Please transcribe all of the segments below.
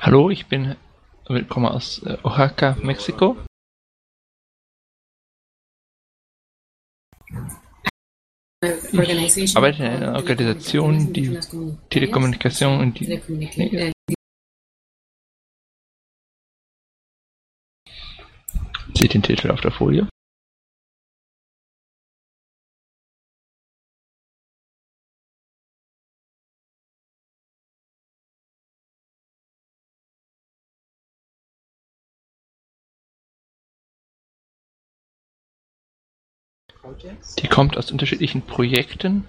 Hallo, komme aus Oaxaca, Mexiko. Ich arbeite in einer Organisation, die Telekommunikation und die. Seht den Titel auf der Folie. Die kommt aus unterschiedlichen Projekten.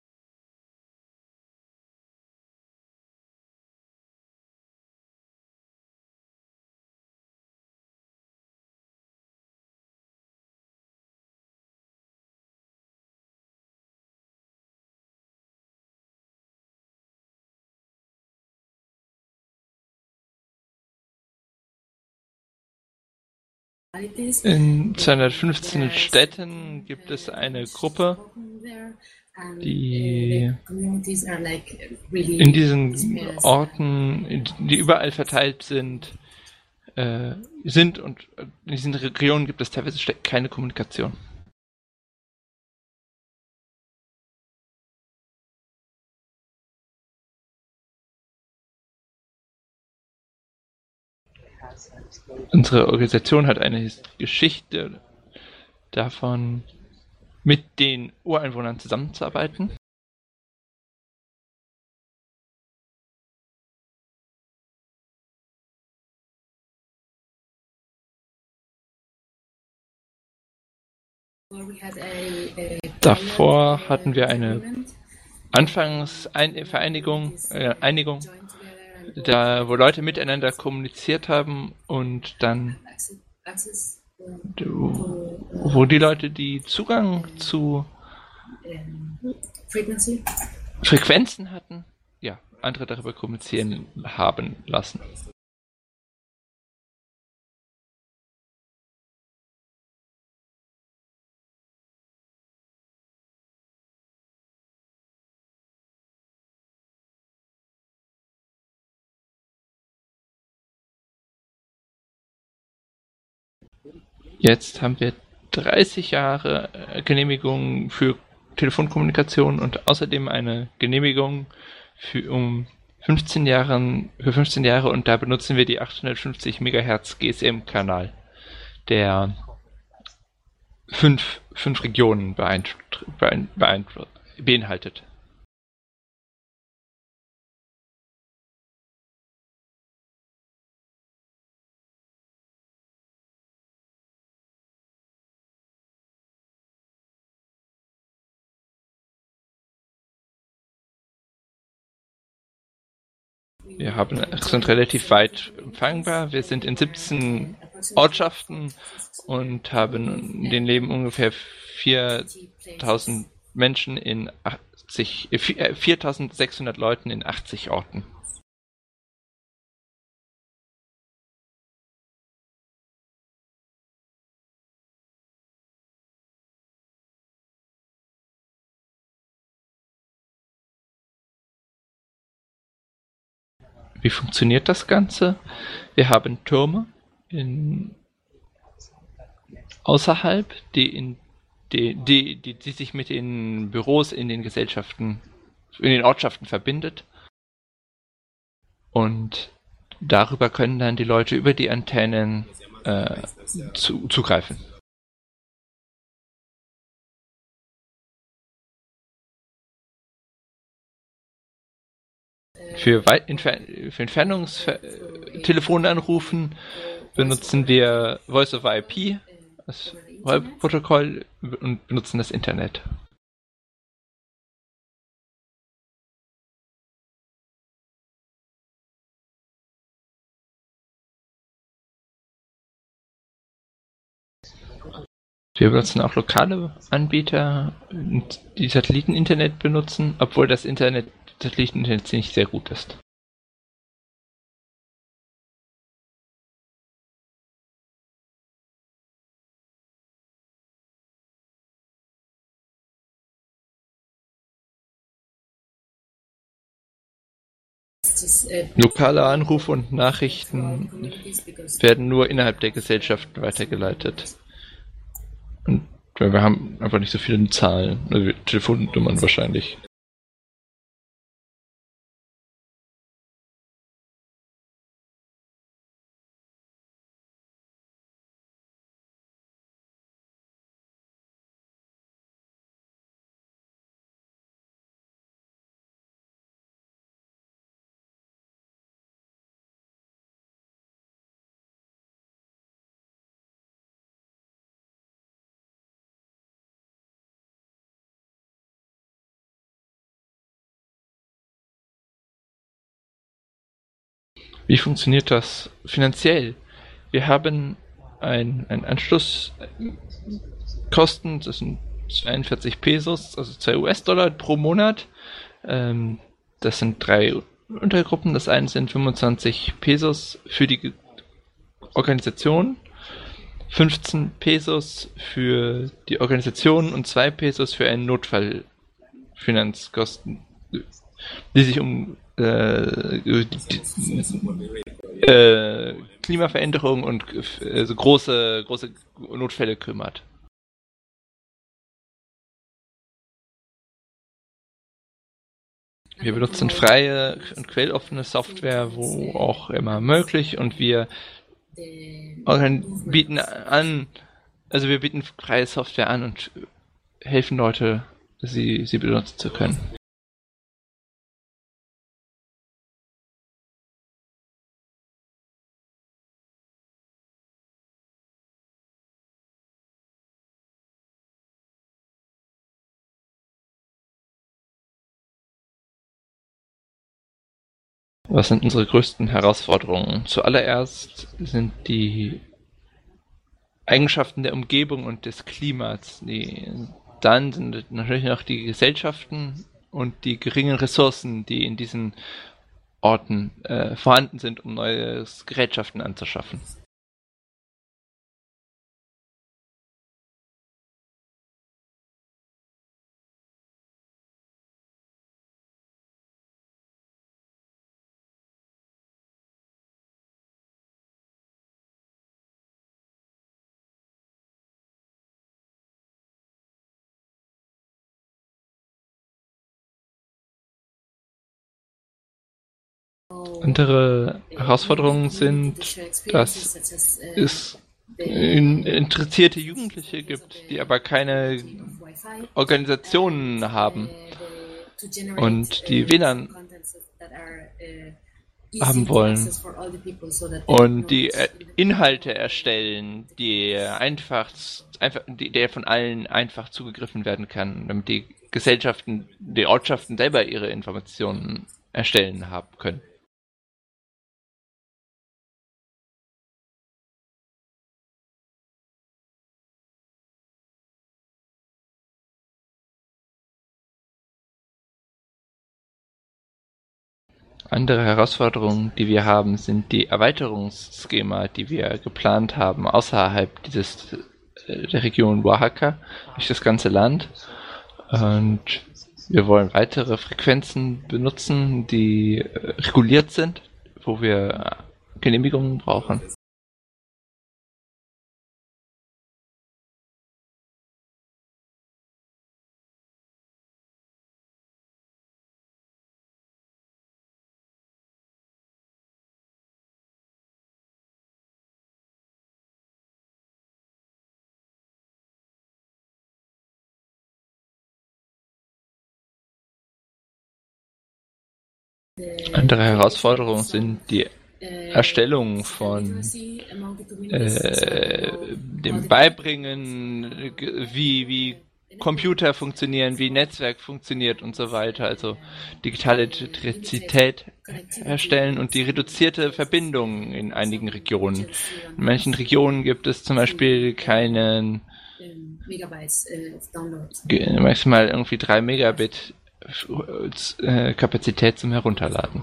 In 215 Städten gibt es eine Gruppe, die in diesen Orten, die überall verteilt sind und in diesen Regionen gibt es teilweise keine Kommunikation. Unsere Organisation hat eine Geschichte davon, mit den Ureinwohnern zusammenzuarbeiten. Davor hatten wir eine Einigung, wo Leute miteinander kommuniziert haben und dann wo die Leute, die Zugang zu Frequenzen hatten, ja, andere darüber kommunizieren haben lassen. Jetzt haben wir 30 Jahre Genehmigung für Telefonkommunikation und außerdem eine Genehmigung für 15 Jahre und da benutzen wir die 850 MHz GSM-Kanal, der fünf Regionen beinhaltet. Sind relativ weit empfangbar. Wir sind in 17 Ortschaften und leben ungefähr 4.000 Menschen in 4.600 Leuten in 80 Orten. Wie funktioniert das Ganze? Wir haben Türme außerhalb, die sich mit den Büros in den Ortschaften verbindet. Und darüber können dann die Leute über die Antennen zugreifen. Für Entfernungstelefonanrufen benutzen wir Voice over IP, das VoIP-Protokoll, und benutzen das Internet. Wir benutzen auch lokale Anbieter, die Satelliteninternet benutzen, obwohl das Satelliteninternet nicht sehr gut ist. Lokale Anrufe und Nachrichten werden nur innerhalb der Gesellschaften weitergeleitet. Und wir haben einfach nicht so viele Zahlen, also Telefonnummern wahrscheinlich. Wie funktioniert das finanziell? Wir haben einen Anschlusskosten, das sind 42 Pesos, also 2 US-Dollar pro Monat. Das sind 3 Untergruppen. Das eine sind 25 Pesos für die Organisation, 15 Pesos für die Organisation und 2 Pesos für einen Notfallfinanzkosten, die sich um Klimaveränderung und so große Notfälle kümmert. Wir benutzen freie und quelloffene Software, wo auch immer möglich, und wir bieten an, also wir bieten freie Software an und helfen Leute, sie benutzen zu können. Was sind unsere größten Herausforderungen? Zuallererst sind die Eigenschaften der Umgebung und des Klimas. Dann sind natürlich noch die Gesellschaften und die geringen Ressourcen, die in diesen Orten vorhanden sind, um neue Gerätschaften anzuschaffen. Andere Herausforderungen sind, dass es interessierte Jugendliche gibt, die aber keine Organisationen haben und die WLAN haben wollen und die Inhalte erstellen, der von allen einfach zugegriffen werden kann, damit die Gesellschaften, die Ortschaften selber ihre Informationen erstellen haben können. Andere Herausforderungen, die wir haben, sind die Erweiterungsschema, die wir geplant haben, außerhalb der Region Oaxaca, durch das ganze Land. Und wir wollen weitere Frequenzen benutzen, die reguliert sind, wo wir Genehmigungen brauchen. Andere Herausforderungen sind die Erstellung von dem Beibringen, wie Computer funktionieren, wie Netzwerk funktioniert und so weiter. Also digitale Elektrizität herstellen und die reduzierte Verbindung in einigen Regionen. In manchen Regionen gibt es zum Beispiel keinen maximal irgendwie 3 Megabit Kapazität zum Herunterladen.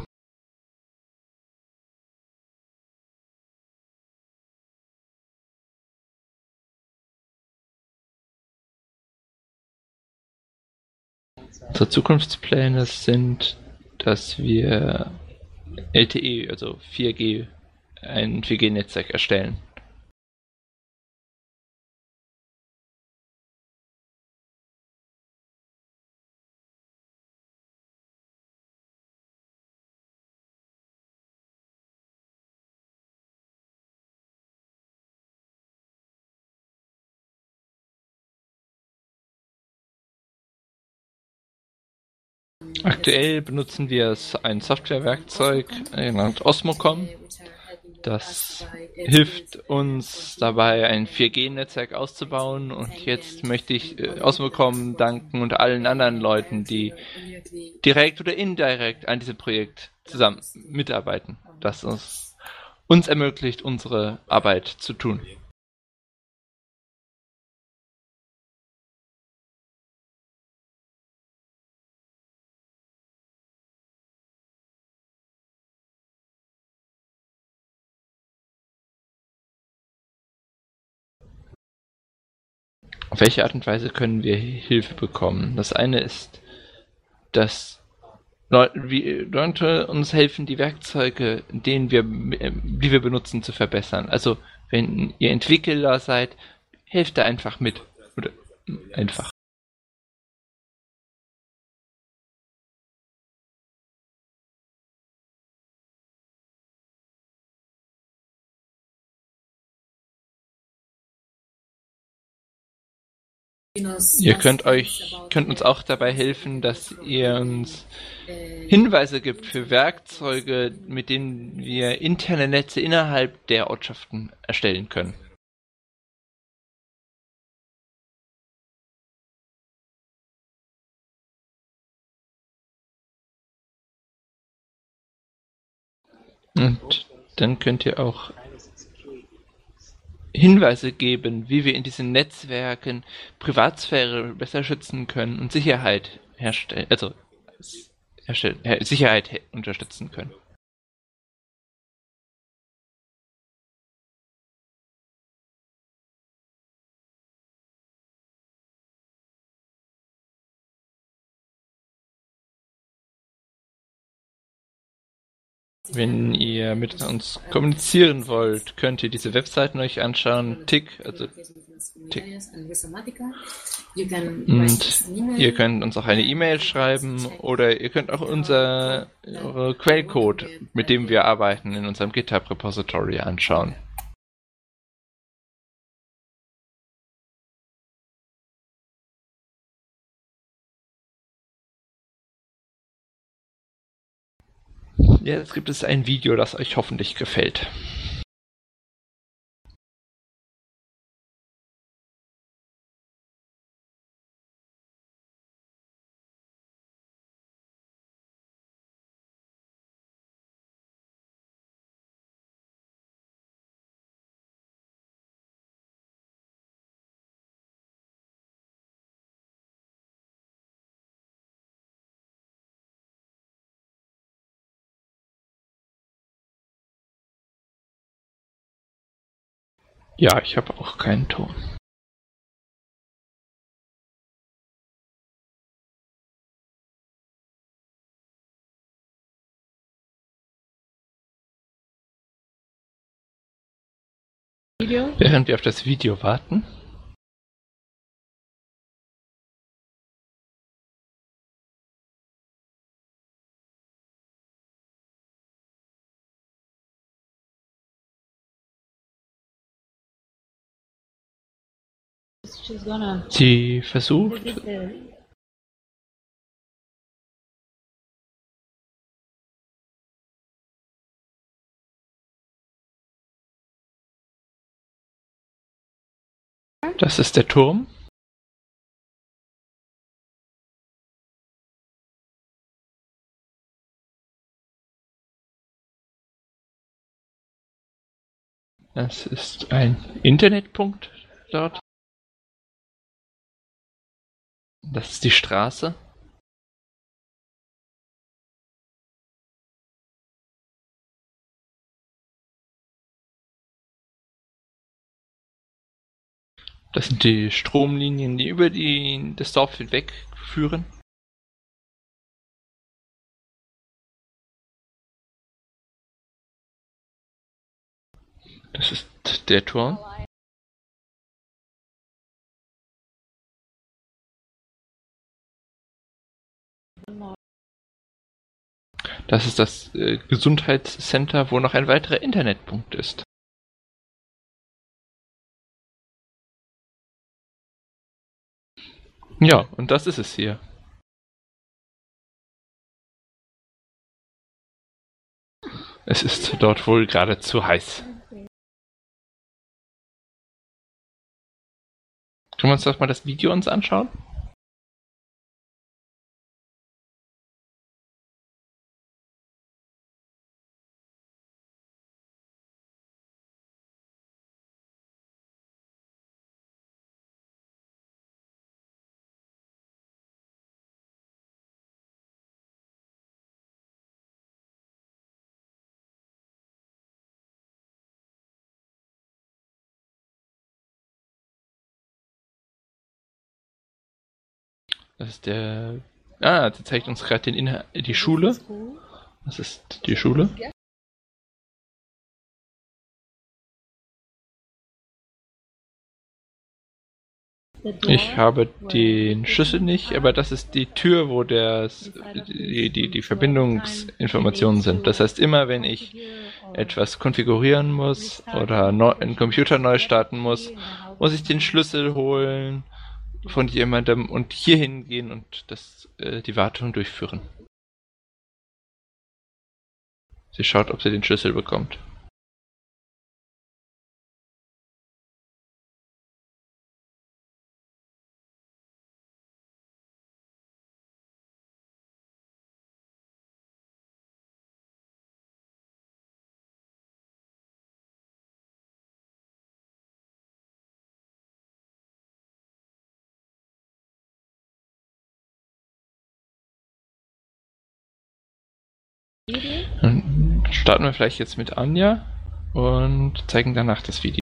Unsere Zukunftspläne sind, dass wir LTE, also 4G, ein 4G-Netzwerk erstellen. Aktuell benutzen wir ein Softwarewerkzeug genannt Osmocom. Das hilft uns dabei, ein 4G-Netzwerk auszubauen, und jetzt möchte ich Osmocom danken und allen anderen Leuten, die direkt oder indirekt an diesem Projekt zusammen mitarbeiten, das uns ermöglicht, unsere Arbeit zu tun. Auf welche Art und Weise können wir Hilfe bekommen? Das eine ist, dass Leute uns helfen, die Werkzeuge, die wir benutzen, zu verbessern. Also, wenn ihr Entwickler seid, helft da einfach mit. Oder einfach. Könnt uns auch dabei helfen, dass ihr uns Hinweise gibt für Werkzeuge, mit denen wir interne Netze innerhalb der Ortschaften erstellen können. Und dann könnt ihr auch Hinweise geben, wie wir in diesen Netzwerken Privatsphäre besser schützen können und Sicherheit Sicherheit unterstützen können. Wenn ihr mit uns kommunizieren wollt, könnt ihr diese Webseiten euch anschauen, TIC. Und ihr könnt uns auch eine E-Mail schreiben, oder ihr könnt auch unsere Quellcode, mit dem wir arbeiten, in unserem GitHub-Repository anschauen. Jetzt gibt es ein Video, das euch hoffentlich gefällt. Ja, ich habe auch keinen Ton. Während wir auf das Video warten. Sie versucht, das ist der Turm. Das ist ein Internetpunkt dort. Das ist die Straße. Das sind die Stromlinien, die über das Dorf hinweg führen. Das ist der Turm. Das ist das Gesundheitscenter, wo noch ein weiterer Internetpunkt ist. Ja, und das ist es hier. Es ist dort wohl geradezu heiß. Können wir uns doch mal das Video uns anschauen? Das ist der. Ah, der zeigt uns gerade die Schule. Das ist die Schule. Ich habe den Schlüssel nicht, aber das ist die Tür, wo die Verbindungsinformationen sind. Das heißt, immer wenn ich etwas konfigurieren muss oder einen Computer neu starten muss, muss ich den Schlüssel holen von jemandem und hier hingehen und die Wartung durchführen. Sie schaut, ob sie den Schlüssel bekommt. Dann starten wir vielleicht jetzt mit Anja und zeigen danach das Video.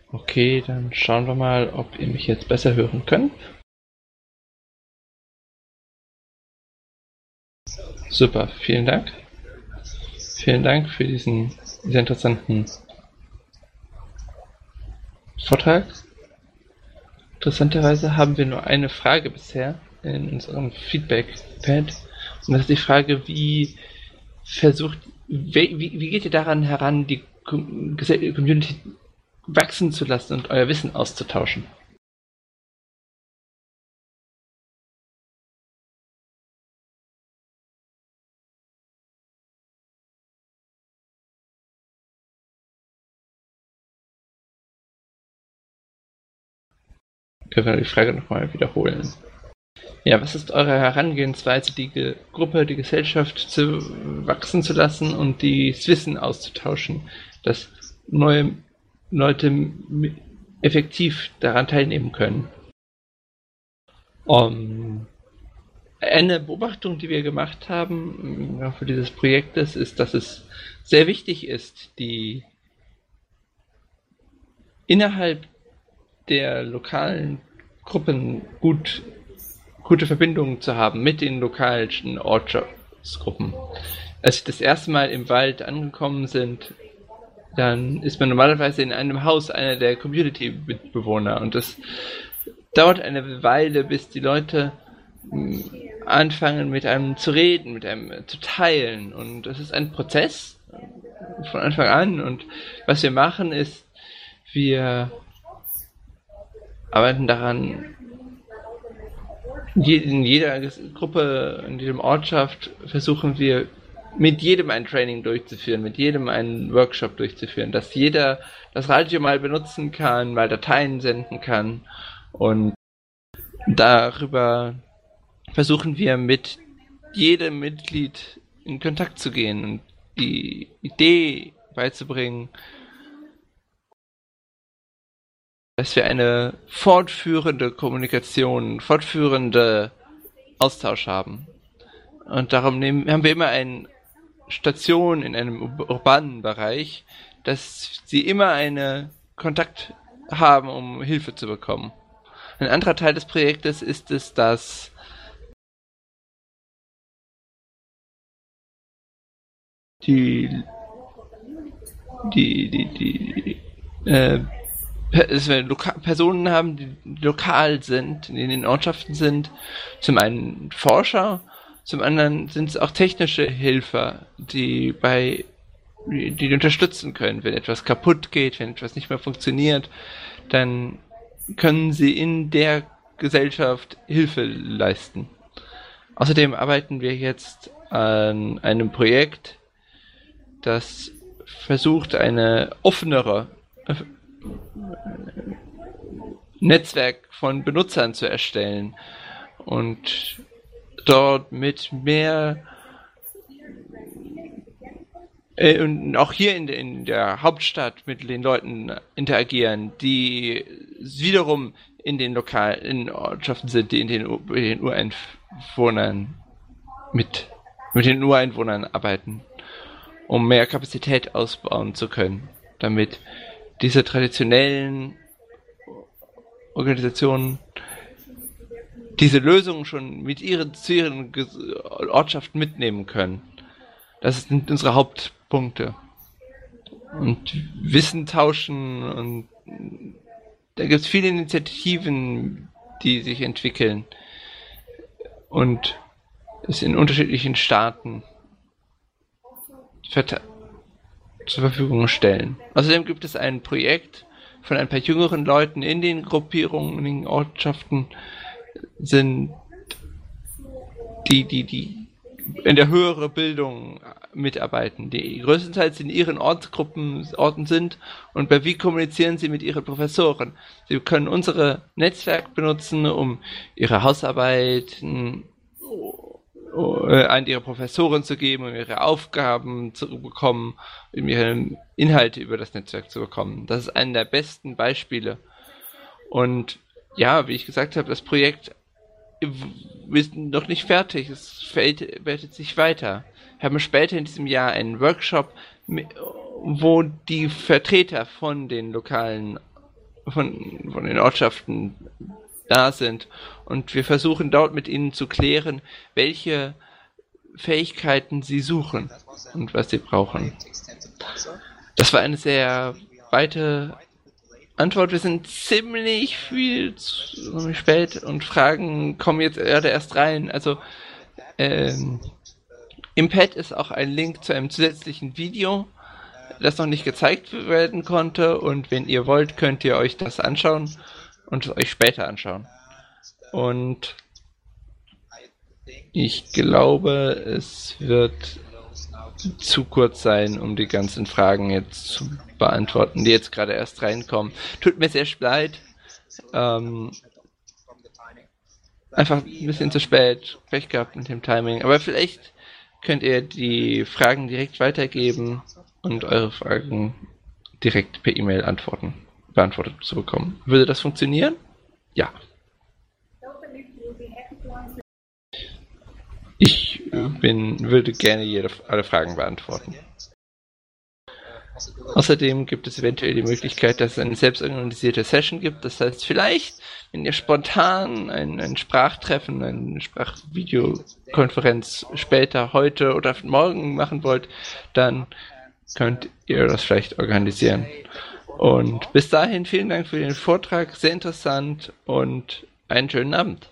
Okay, dann schauen wir mal, ob ihr mich jetzt besser hören könnt. Super, vielen Dank. Vielen Dank für diesen sehr interessanten Vortrag. Interessanterweise haben wir nur eine Frage bisher in unserem Feedback-Pad. Und das ist die Frage, wie geht ihr daran heran, die Community wachsen zu lassen und euer Wissen auszutauschen? Können wir die Frage nochmal wiederholen? Ja, was ist eure Herangehensweise, die Gruppe, die Gesellschaft zu wachsen zu lassen und das Wissen auszutauschen, dass neue Leute effektiv daran teilnehmen können? Eine Beobachtung, die wir gemacht haben im Laufe dieses Projektes, ist, dass es sehr wichtig ist, die innerhalb der lokalen Gruppen gute Verbindungen zu haben mit den lokalen Ortschaftsgruppen. Als wir das erste Mal im Wald angekommen sind, dann ist man normalerweise in einem Haus einer der Community-Mitbewohner und das dauert eine Weile, bis die Leute anfangen mit einem zu reden, mit einem zu teilen und das ist ein Prozess von Anfang an und was wir machen ist, wir arbeiten daran, in jeder Gruppe, in jedem Ortschaft versuchen wir mit jedem ein Training durchzuführen, mit jedem einen Workshop durchzuführen, dass jeder das Radio mal benutzen kann, mal Dateien senden kann und darüber versuchen wir mit jedem Mitglied in Kontakt zu gehen und die Idee beizubringen, dass wir eine fortführende Kommunikation, fortführende Austausch haben. Und darum haben wir immer eine Station in einem urbanen Bereich, dass sie immer einen Kontakt haben, um Hilfe zu bekommen. Ein anderer Teil des Projektes ist es, dass dass wir Personen haben, die lokal sind, die in den Ortschaften sind. Zum einen Forscher, zum anderen sind es auch technische Helfer, die unterstützen können. Wenn etwas kaputt geht, wenn etwas nicht mehr funktioniert, dann können sie in der Gesellschaft Hilfe leisten. Außerdem arbeiten wir jetzt an einem Projekt, das versucht, eine offenere Netzwerk von Benutzern zu erstellen und dort mit mehr und auch hier in der Hauptstadt mit den Leuten interagieren, die wiederum in den Ortschaften sind, die in den Ureinwohnern mit den Ureinwohnern arbeiten, um mehr Kapazität ausbauen zu können, damit diese traditionellen Organisationen diese Lösungen schon zu ihren Ortschaften mitnehmen können. Das sind unsere Hauptpunkte. Und Wissen tauschen und da gibt es viele Initiativen, die sich entwickeln und es in unterschiedlichen Staaten zur Verfügung stellen. Außerdem gibt es ein Projekt von ein paar jüngeren Leuten in den Gruppierungen, in den Ortschaften, sind die in der höheren Bildung mitarbeiten, die größtenteils in ihren Orten sind und bei wie kommunizieren sie mit ihren Professoren. Sie können unsere Netzwerk benutzen, um ihre Hausarbeiten an ihre Professoren zu geben, um ihre Aufgaben zu bekommen, um ihre Inhalte über das Netzwerk zu bekommen. Das ist einer der besten Beispiele. Und ja, wie ich gesagt habe, das Projekt ist noch nicht fertig. Es weitet sich weiter. Wir haben später in diesem Jahr einen Workshop, wo die Vertreter von den lokalen von den Ortschaften da sind. Und wir versuchen dort mit ihnen zu klären, welche Fähigkeiten sie suchen und was sie brauchen. Das war eine sehr weite Antwort. Wir sind ziemlich viel zu spät und Fragen kommen jetzt gerade erst rein. Also im Pad ist auch ein Link zu einem zusätzlichen Video, das noch nicht gezeigt werden konnte. Und wenn ihr wollt, könnt ihr euch das anschauen und es euch später anschauen. Und ich glaube, es wird zu kurz sein, um die ganzen Fragen jetzt zu beantworten, die jetzt gerade erst reinkommen. Tut mir sehr leid. Einfach ein bisschen zu spät. Pech gehabt mit dem Timing. Aber vielleicht könnt ihr die Fragen direkt weitergeben und eure Fragen direkt per E-Mail beantwortet zu bekommen. Würde das funktionieren? Ja. Ich würde gerne alle Fragen beantworten. Außerdem gibt es eventuell die Möglichkeit, dass es eine selbstorganisierte Session gibt. Das heißt, vielleicht, wenn ihr spontan ein Sprachtreffen, eine Sprachvideokonferenz später, heute oder morgen machen wollt, dann könnt ihr das vielleicht organisieren. Und bis dahin vielen Dank für den Vortrag, sehr interessant und einen schönen Abend.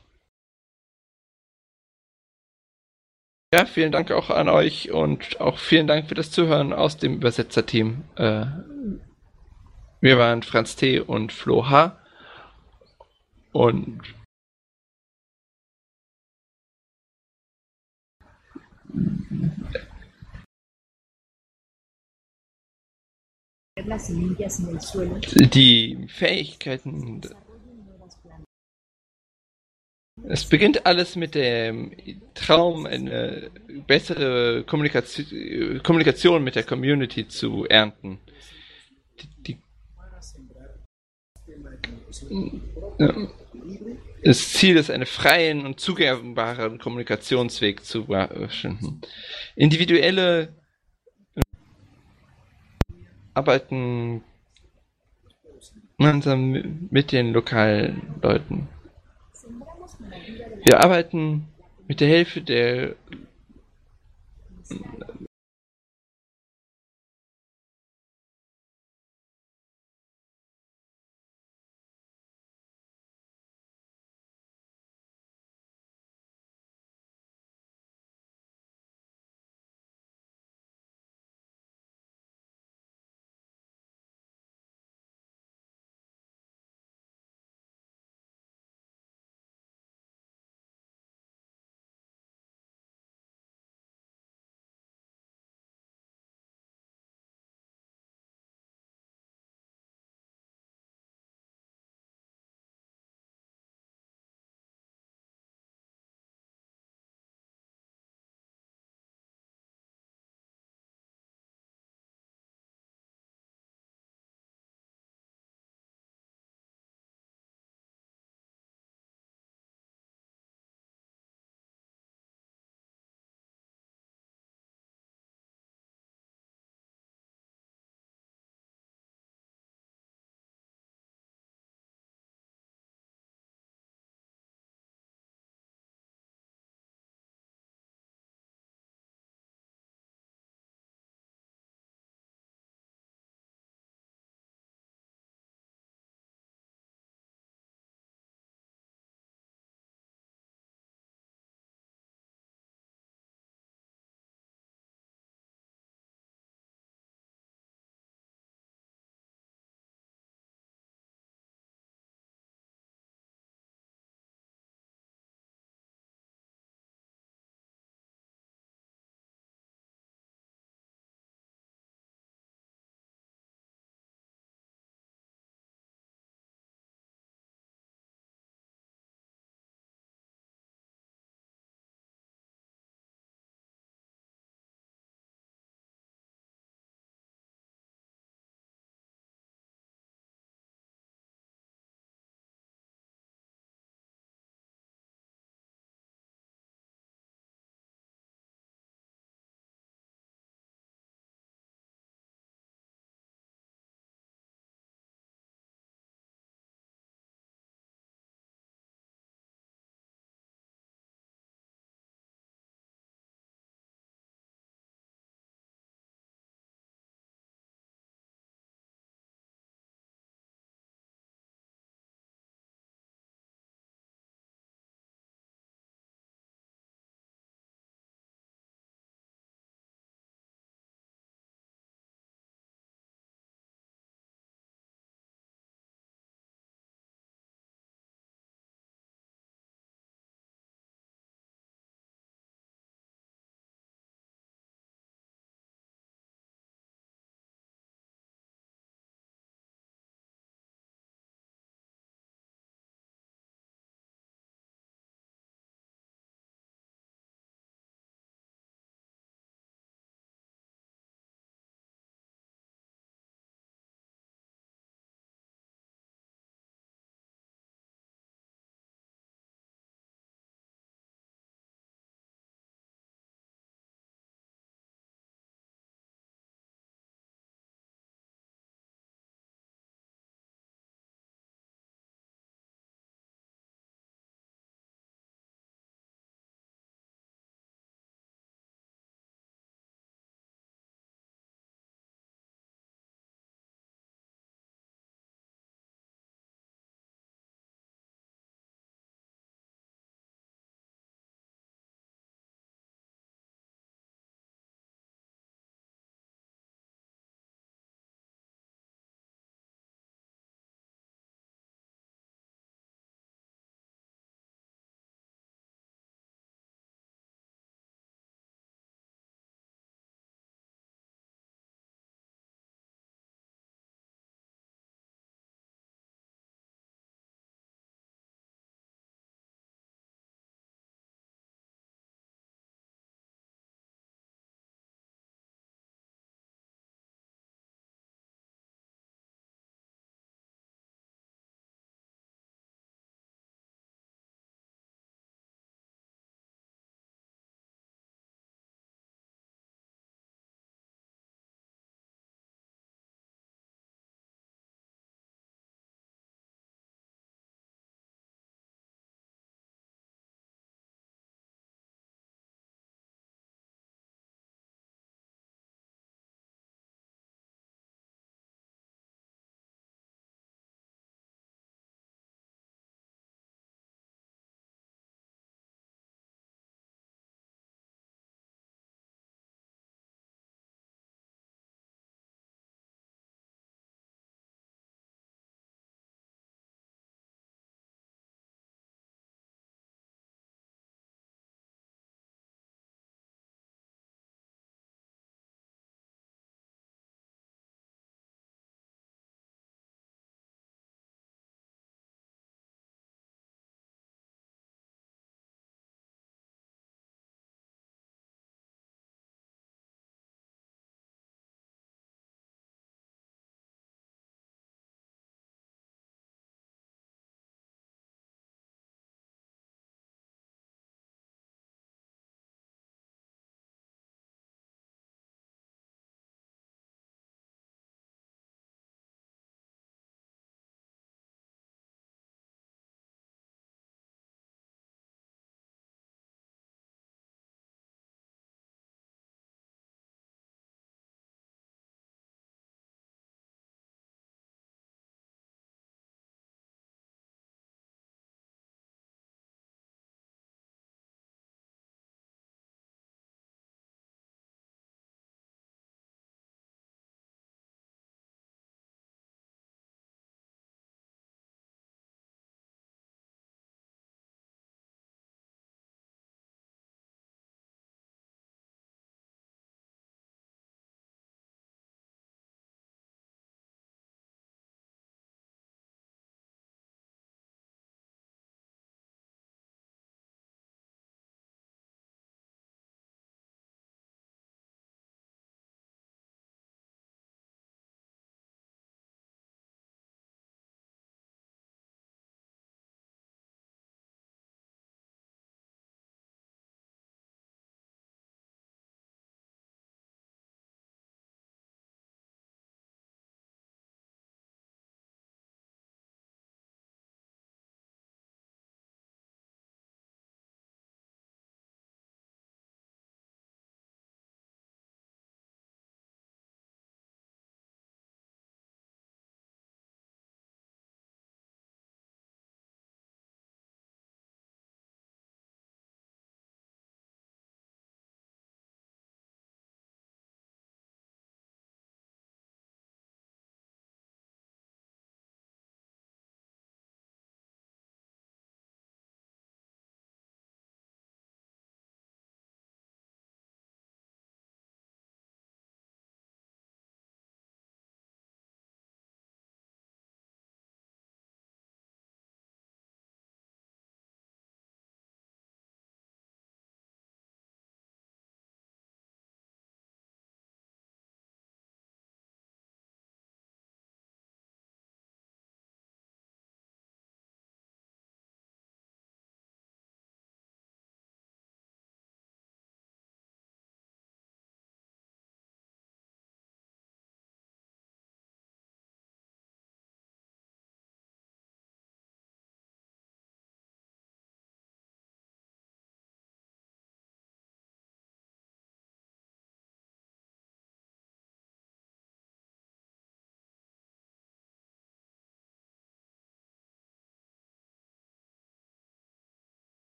Ja, vielen Dank auch an euch und auch vielen Dank für das Zuhören aus dem Übersetzerteam. Wir waren Franz T. und Flo H. Und die Fähigkeiten. Es beginnt alles mit dem Traum, eine bessere Kommunikation mit der Community zu ernten. Das Ziel ist, einen freien und zugängbaren Kommunikationsweg zu finden. Individuelle arbeiten gemeinsam mit den lokalen Leuten. Wir arbeiten mit der Hilfe der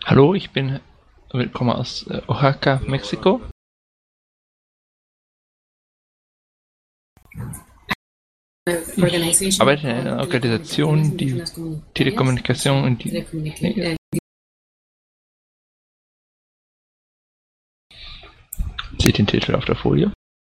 Hallo, komme aus Oaxaca, Mexiko. Ich arbeite in einer Organisation, die Telekommunikation und die sieht den Titel auf der Folie.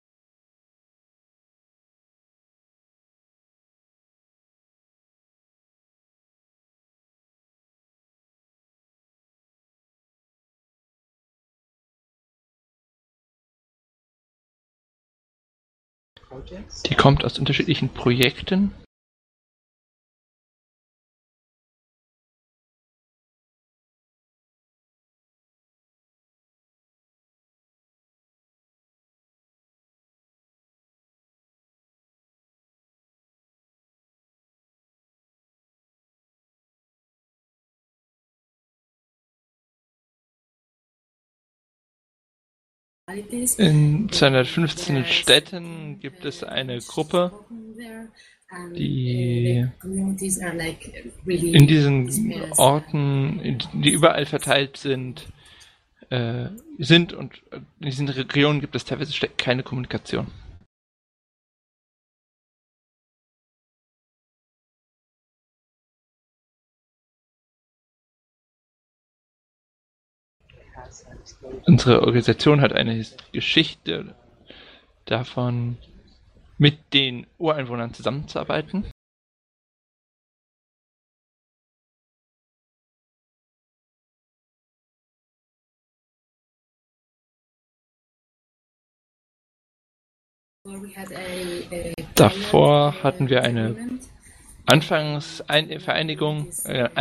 Die kommt aus unterschiedlichen Projekten. In 215 Städten gibt es eine Gruppe, die in diesen Orten, die überall verteilt sind und in diesen Regionen gibt es teilweise keine Kommunikation. Unsere Organisation hat eine Geschichte davon, mit den Ureinwohnern zusammenzuarbeiten. Davor hatten wir eine Einigung,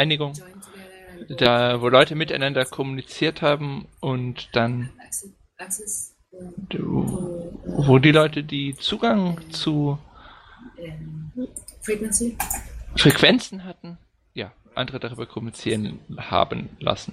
wo Leute miteinander kommuniziert haben und dann wo die Leute, die Zugang zu Frequenzen hatten, ja, andere darüber kommunizieren haben lassen.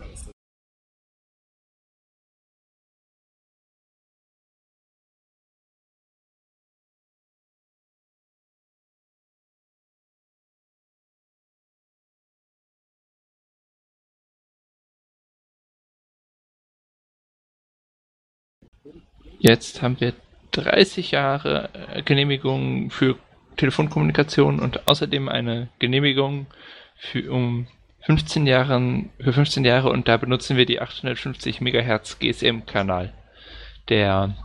Jetzt haben wir 30 Jahre Genehmigung für Telefonkommunikation und außerdem eine Genehmigung für 15 Jahre und da benutzen wir die 850 MHz GSM-Kanal, der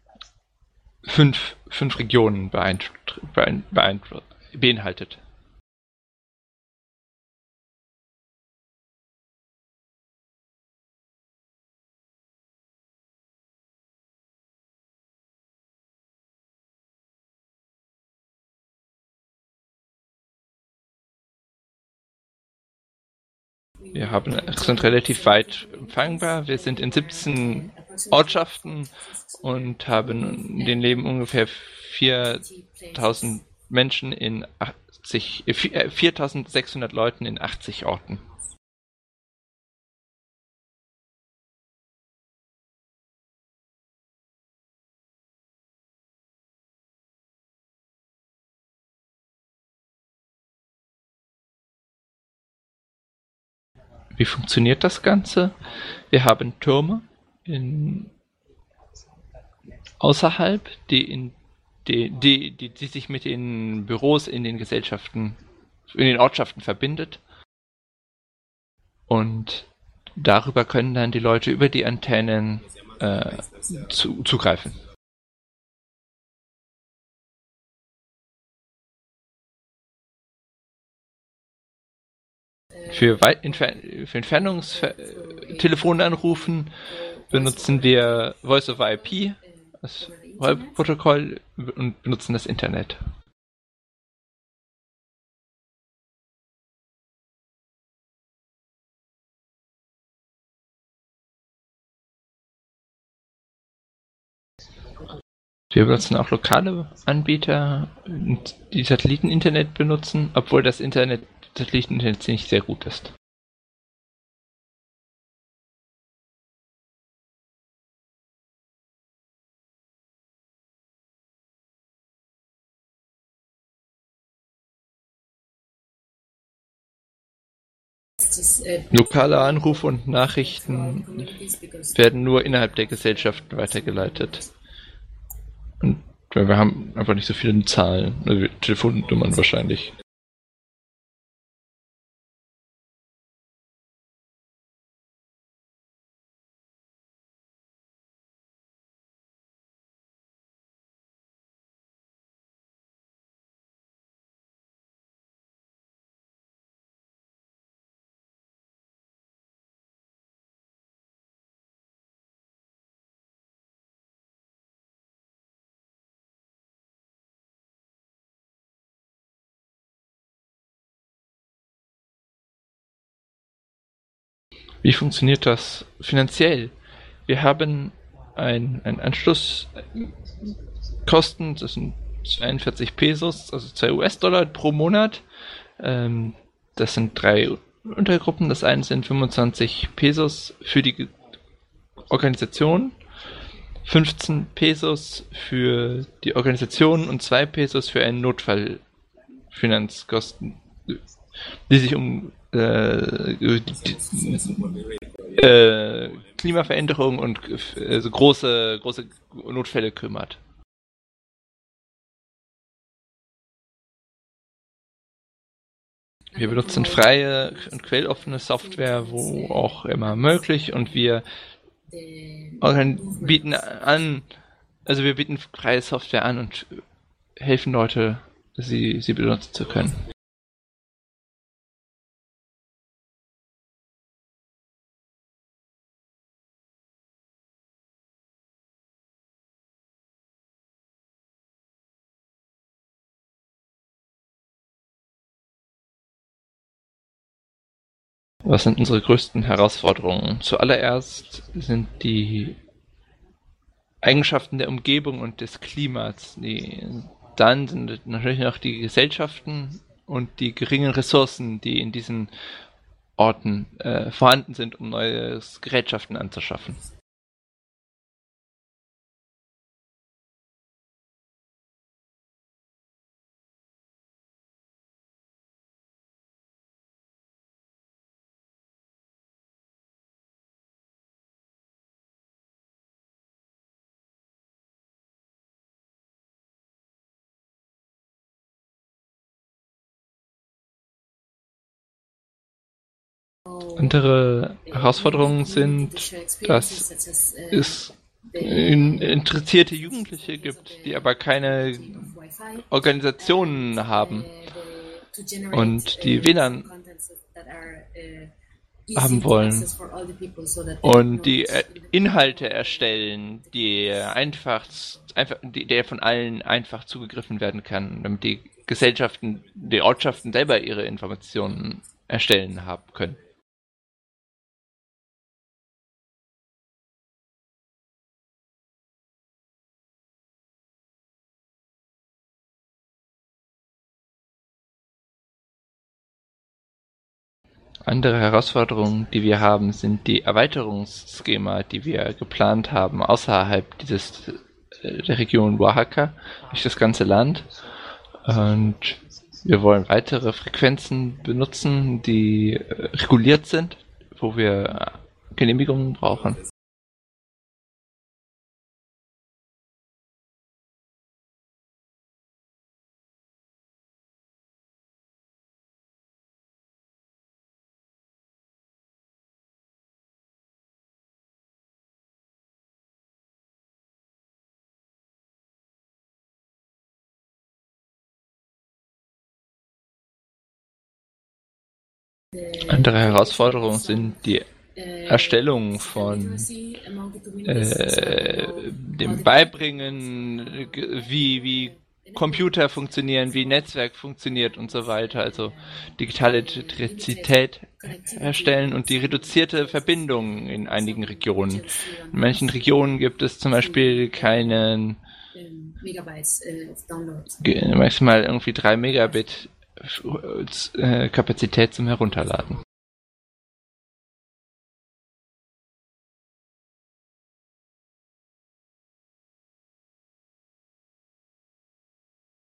fünf Regionen beinhaltet. Sind relativ weit empfangbar. Wir sind in 17 Ortschaften und haben den leben ungefähr 4000 Menschen in 4600 Leuten in 80 Orten. Wie funktioniert das Ganze? Wir haben Türme außerhalb, die sich mit den Büros in den Gesellschaften, in den Ortschaften verbindet. Und darüber können dann die Leute über die Antennen zugreifen. Für Entfernungstelefonanrufen benutzen wir Voice over IP, das Protokoll und benutzen das Internet. Wir benutzen auch lokale Anbieter, die Satelliteninternet benutzen, obwohl das Satelliteninternet nicht sehr gut ist. Lokale Anrufe und Nachrichten werden nur innerhalb der Gesellschaften weitergeleitet. Und wir haben einfach nicht so viele Zahlen, also Telefonnummern wahrscheinlich. Wie funktioniert das finanziell? Wir haben einen Anschlusskosten, das sind 42 Pesos, also 2 US-Dollar pro Monat. Das sind 3 Untergruppen. Das eine sind 25 Pesos für die Organisation, 15 Pesos für die Organisation und 2 Pesos für einen Notfallfinanzkosten, die sich um Klimaveränderung und so große Notfälle kümmert. Wir benutzen freie und quelloffene Software, wo auch immer möglich, und wir bieten an, also wir bieten freie Software an und helfen Leute, sie benutzen zu können. Was sind unsere größten Herausforderungen? Zuallererst sind die Eigenschaften der Umgebung und des Klimas. Dann sind natürlich noch die Gesellschaften und die geringen Ressourcen, die in diesen Orten vorhanden sind, um neue Gerätschaften anzuschaffen. Andere Herausforderungen sind, dass es interessierte Jugendliche gibt, die aber keine Organisationen haben und die WLAN haben wollen und die Inhalte erstellen, der von allen einfach zugegriffen werden kann, damit die Gesellschaften, die Ortschaften selber ihre Informationen erstellen haben können. Andere Herausforderungen, die wir haben, sind die Erweiterungsschema, die wir geplant haben, außerhalb der Region Oaxaca, durch das ganze Land. Und wir wollen weitere Frequenzen benutzen, die reguliert sind, wo wir Genehmigungen brauchen. Andere Herausforderungen sind die Erstellung von dem Beibringen, wie Computer funktionieren, wie Netzwerk funktioniert und so weiter. Also digitale Elektrizität herstellen und die reduzierte Verbindung in einigen Regionen. In manchen Regionen gibt es zum Beispiel keinen maximal irgendwie 3 Megabit Kapazität zum Herunterladen.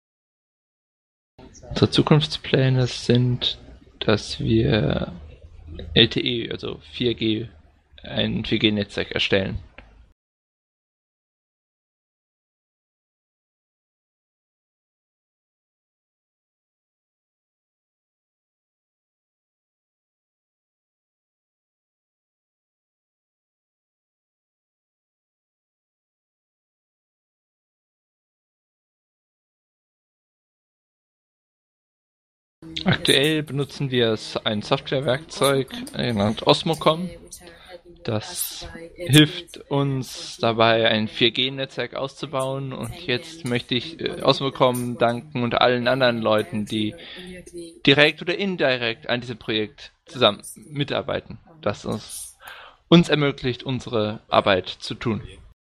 Unsere Zukunftspläne sind, dass wir LTE, also 4G, ein 4G-Netzwerk erstellen. Aktuell benutzen wir ein Softwarewerkzeug genannt Osmocom. Das hilft uns dabei, ein 4G-Netzwerk auszubauen. Und jetzt möchte ich Osmocom danken und allen anderen Leuten, die direkt oder indirekt an diesem Projekt zusammen mitarbeiten, das uns ermöglicht, unsere Arbeit zu tun.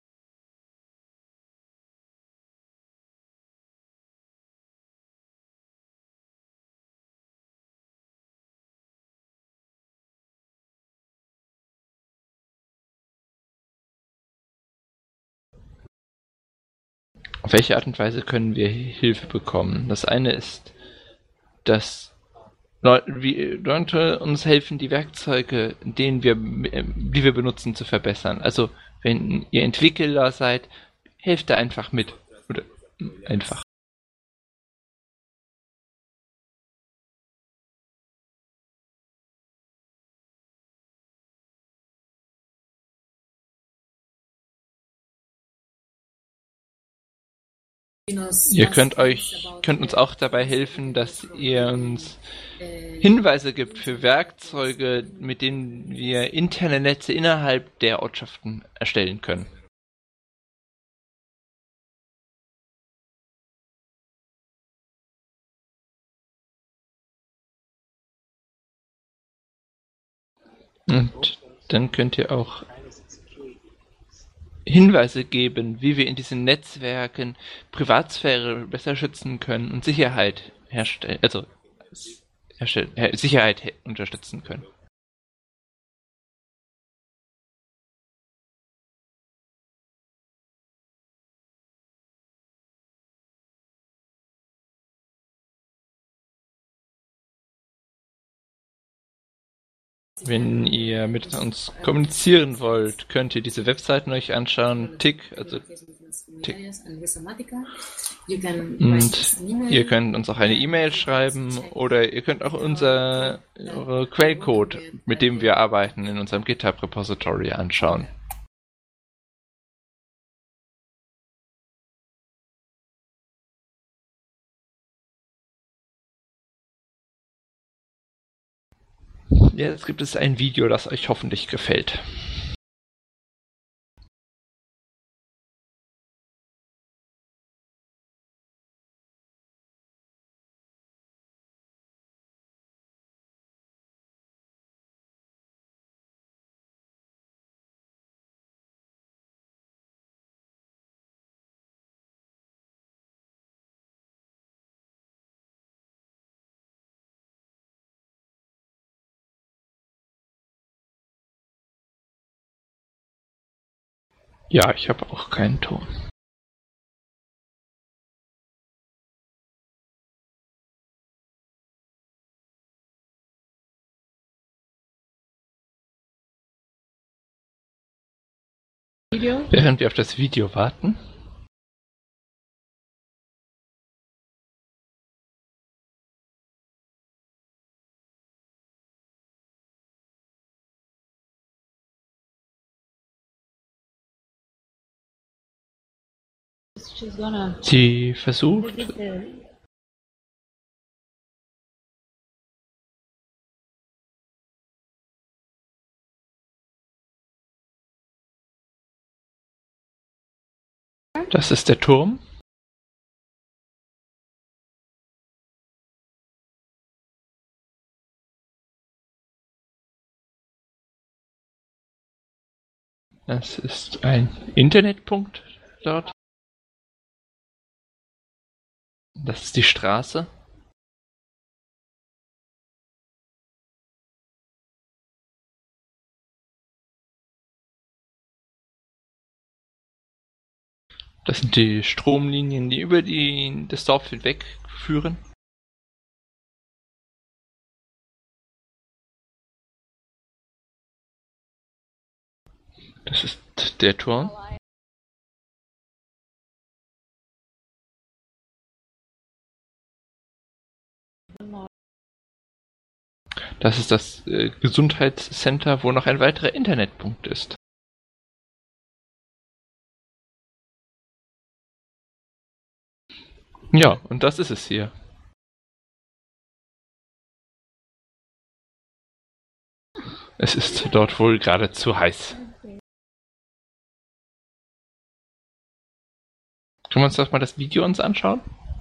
Auf welche Art und Weise können wir Hilfe bekommen? Das eine ist, dass Leute uns helfen, die Werkzeuge, die wir benutzen, zu verbessern. Also, wenn ihr Entwickler seid, helft da einfach mit. Oder einfach. Ihr könnt uns auch dabei helfen, dass ihr uns Hinweise gibt für Werkzeuge, mit denen wir interne Netze innerhalb der Ortschaften erstellen können. Und dann könnt ihr auch Hinweise geben, wie wir in diesen Netzwerken Privatsphäre besser schützen können und Sicherheit herstellen, also Sicherheit unterstützen können. Wenn ihr mit uns kommunizieren wollt, könnt ihr diese Webseiten euch anschauen, Tick. Und ihr könnt uns auch eine E-Mail schreiben oder ihr könnt auch unsere Quellcode, mit dem wir arbeiten, in unserem GitHub-Repository anschauen. Jetzt gibt es ein Video, das euch hoffentlich gefällt. Ja, ich habe auch keinen Ton. Während wir auf das Video warten. Sie versucht, das ist der Turm. Das ist ein Internetpunkt dort. Das ist die Straße. Das sind die Stromlinien, die über das Dorf hinwegführen. Das ist der Turm. Das ist das Gesundheitscenter, wo noch ein weiterer Internetpunkt ist. Ja, und das ist es hier. Es ist dort wohl geradezu heiß. Können wir uns doch mal das Video uns anschauen?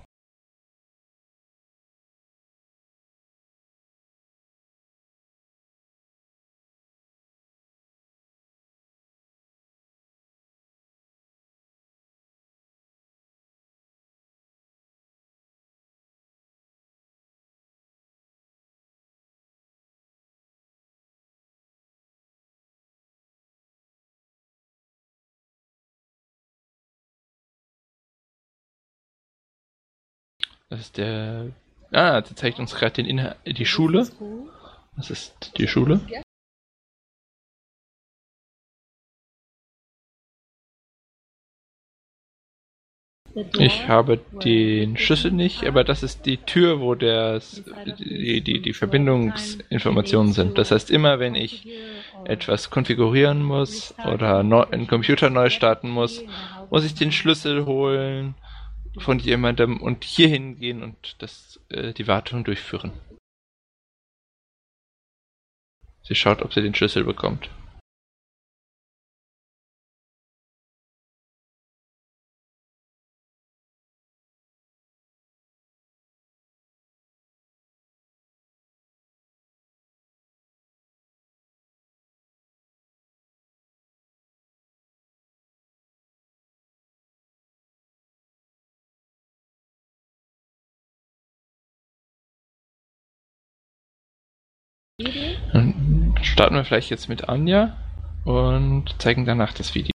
Das ist der. Ah, der zeigt uns gerade die Schule. Das ist die Schule. Ich habe den Schlüssel nicht, aber das ist die Tür, wo die Verbindungsinformationen sind. Das heißt, immer wenn ich etwas konfigurieren muss oder einen Computer neu starten muss, muss ich den Schlüssel holen von jemandem und hier hingehen und die Wartung durchführen. Sie schaut, ob sie den Schlüssel bekommt. Dann starten wir vielleicht jetzt mit Anja und zeigen danach das Video.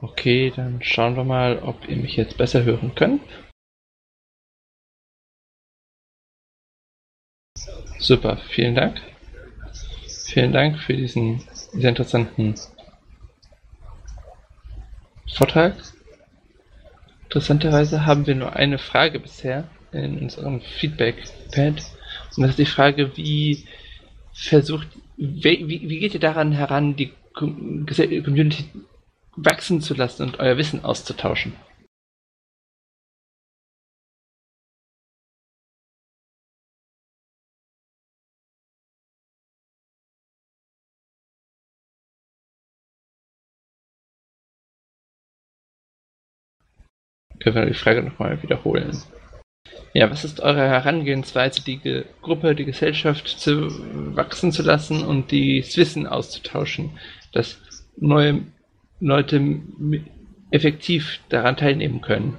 Okay, dann schauen wir mal, ob ihr mich jetzt besser hören könnt. Super, vielen Dank. Vielen Dank für diesen sehr interessanten Vortrag. Interessanterweise haben wir nur eine Frage bisher in unserem Feedback-Pad. Und das ist die Frage, wie geht ihr daran heran, die Community wachsen zu lassen und euer Wissen auszutauschen? Können wir die Frage nochmal wiederholen? Ja, was ist eure Herangehensweise, die Gruppe, die Gesellschaft zu wachsen zu lassen und das Wissen auszutauschen, dass neue Leute effektiv daran teilnehmen können?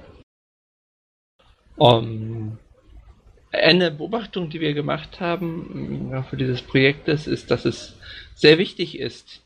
Eine Beobachtung, die wir gemacht haben im Laufe dieses Projektes, ist, dass es sehr wichtig ist,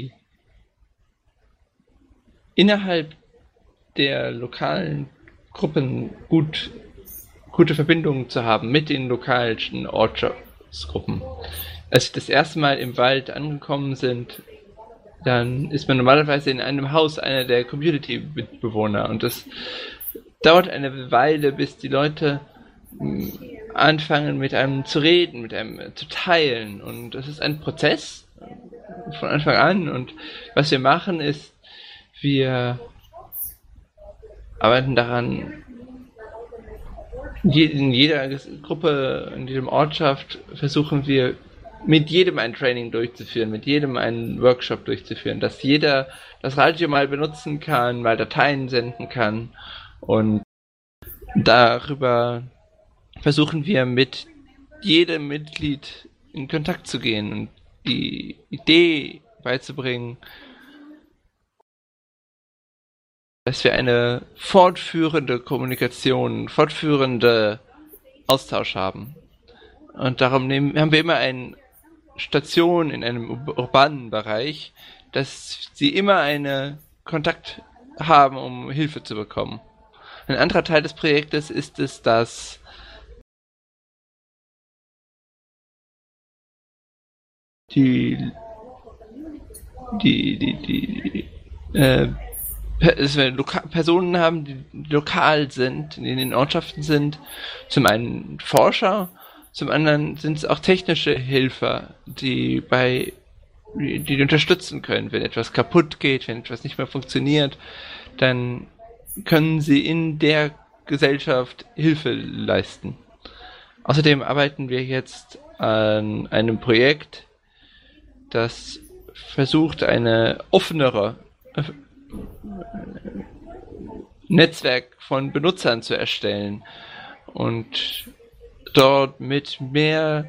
innerhalb der lokalen Gruppen gute Verbindungen zu haben mit den lokalen Ortschaftsgruppen. Als wir das erste Mal im Wald angekommen sind, dann ist man normalerweise in einem Haus einer der Community-Mitbewohner und das dauert eine Weile, bis die Leute anfangen mit einem zu reden, mit einem zu teilen, und das ist ein Prozess von Anfang an, und was wir machen ist, wir arbeiten daran, in jeder Gruppe, in jedem Ortschaft versuchen wir mit jedem ein Training durchzuführen, mit jedem einen Workshop durchzuführen, dass jeder das Radio mal benutzen kann, mal Dateien senden kann, und darüber versuchen wir mit jedem Mitglied in Kontakt zu gehen und die Idee beizubringen, dass wir eine fortführende Kommunikation, fortführende Austausch haben. Und darum haben wir immer eine Station in einem urbanen Bereich, dass sie immer einen Kontakt haben, um Hilfe zu bekommen. Ein anderer Teil des Projektes ist es, dass dass wir Personen haben, die lokal sind, die in den Ortschaften sind. Zum einen Forscher, zum anderen sind es auch technische Helfer, die unterstützen können. Wenn etwas kaputt geht, wenn etwas nicht mehr funktioniert, dann können sie in der Gesellschaft Hilfe leisten. Außerdem arbeiten wir jetzt an einem Projekt, das versucht, eine offenere Netzwerk von Benutzern zu erstellen und dort mit mehr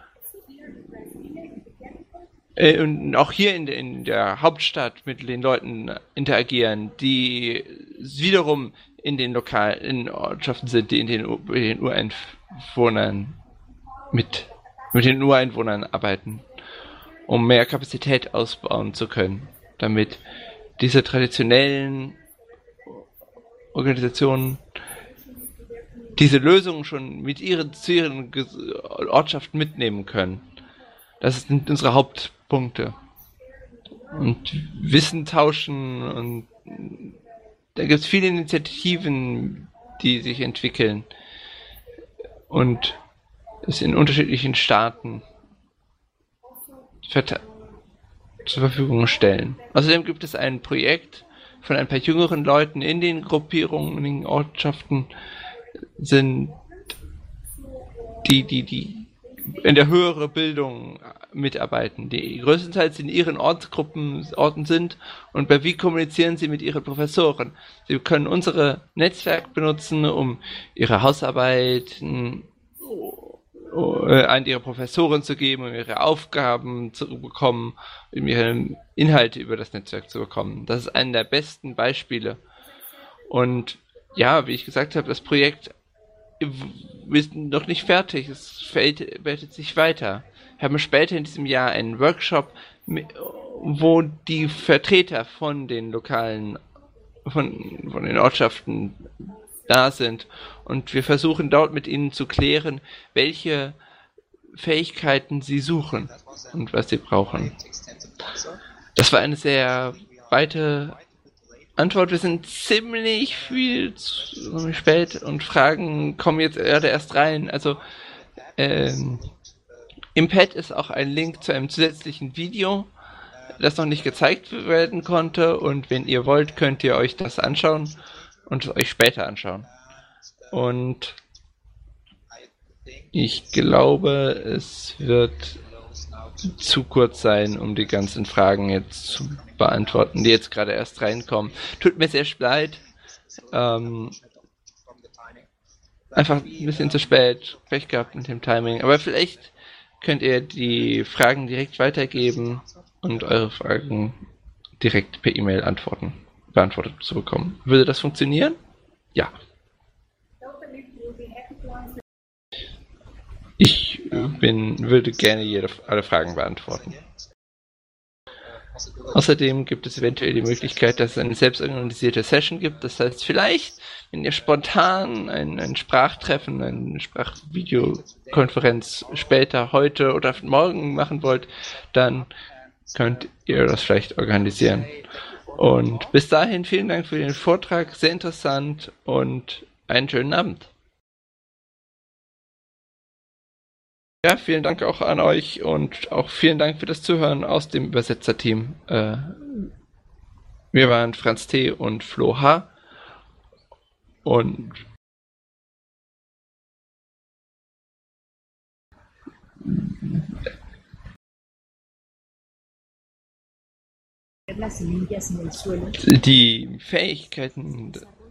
und auch hier in der Hauptstadt mit den Leuten interagieren, die wiederum in den Ortschaften sind, die in den Ureinwohnern mit den Ureinwohnern arbeiten, um mehr Kapazität ausbauen zu können, damit diese traditionellen Organisationen diese Lösungen schon zu ihren Ortschaften mitnehmen können. Das sind unsere Hauptpunkte. Und Wissen tauschen, und da gibt es viele Initiativen, die sich entwickeln und es in unterschiedlichen Staaten zur Verfügung stellen. Außerdem gibt es ein Projekt von ein paar jüngeren Leuten in den Gruppierungen, in den Ortschaften, sind die in der höheren Bildung mitarbeiten, die größtenteils in ihren Orten sind, und wie kommunizieren sie mit ihren Professoren? Sie können unsere Netzwerk benutzen, um ihre Hausarbeiten an ihre Professoren zu geben, um ihre Aufgaben zu bekommen, um ihre Inhalte über das Netzwerk zu bekommen. Das ist einer der besten Beispiele. Und ja, wie ich gesagt habe, das Projekt ist noch nicht fertig. Es weitet sich weiter. Wir haben später in diesem Jahr einen Workshop, wo die Vertreter von den lokalen von den Ortschaften da sind. Und wir versuchen dort mit ihnen zu klären, welche Fähigkeiten sie suchen und was sie brauchen. Das war eine sehr weite Antwort. Wir sind ziemlich viel zu spät und Fragen kommen jetzt gerade erst rein. Also im Pad ist auch ein Link zu einem zusätzlichen Video, das noch nicht gezeigt werden konnte. Und wenn ihr wollt, könnt ihr euch das anschauen und es euch später anschauen. Und ich glaube, es wird zu kurz sein, um die ganzen Fragen jetzt zu beantworten, die jetzt gerade erst reinkommen. Tut mir sehr leid. Einfach ein bisschen zu spät. Pech gehabt mit dem Timing. Aber vielleicht könnt ihr die Fragen direkt weitergeben und eure Fragen direkt per E-Mail beantwortet zu bekommen. Würde das funktionieren? Ja. Ich würde gerne alle Fragen beantworten. Außerdem gibt es eventuell die Möglichkeit, dass es eine selbstorganisierte Session gibt. Das heißt, vielleicht, wenn ihr spontan ein Sprachtreffen, eine Sprachvideokonferenz später, heute oder morgen machen wollt, dann könnt ihr das vielleicht organisieren. Und bis dahin vielen Dank für den Vortrag, sehr interessant und einen schönen Abend. Ja, vielen Dank auch an euch und auch vielen Dank für das Zuhören aus dem Übersetzerteam. Wir waren Franz T. und Flo H. Und die Fähigkeiten.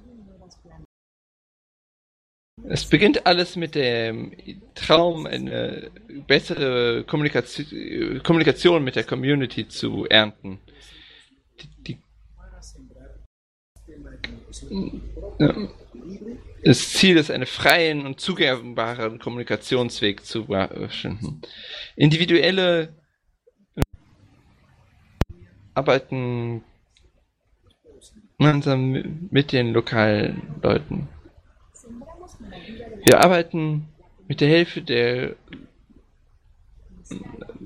Es beginnt alles mit dem Traum, eine bessere Kommunikation mit der Community zu ernten. Das Ziel ist, einen freien und zugängbaren Kommunikationsweg zu finden. Individuelle arbeiten gemeinsam mit den lokalen Leuten. Wir arbeiten mit der Hilfe der